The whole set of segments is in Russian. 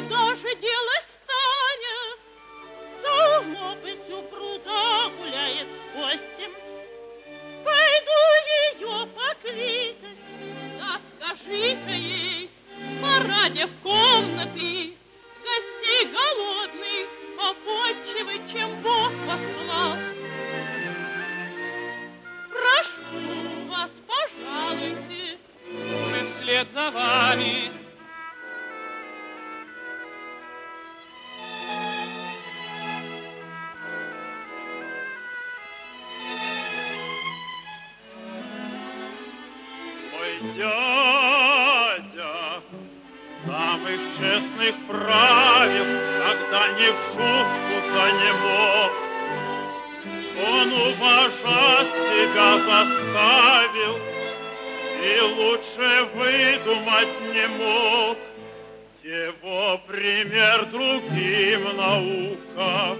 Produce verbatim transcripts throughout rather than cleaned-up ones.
куда же делась Таня? За лопастью пруда гуляет с гостем. Пойду ее покликать, да скажи-ка ей, пора де в комнаты, гостей голодных попотчевать, чем Бог послал. Прошу вас, пожалуйте. Мы вслед за вами. Дядя, самых честных правил, когда не в шутку занемог, он уважать тебя заставил и лучше выдумать не мог. Его пример другим наука.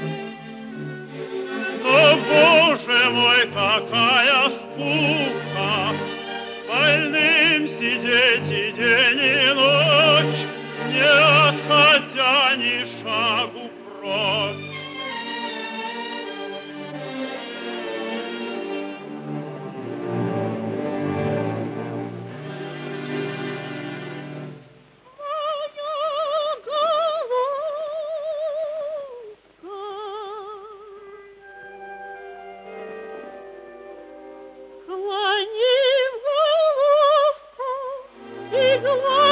Но, Боже мой, какая скука! Больным сидеть и день, и ночь, не отходя ни шагу прочь. Моя головка, склонив головку и глаза.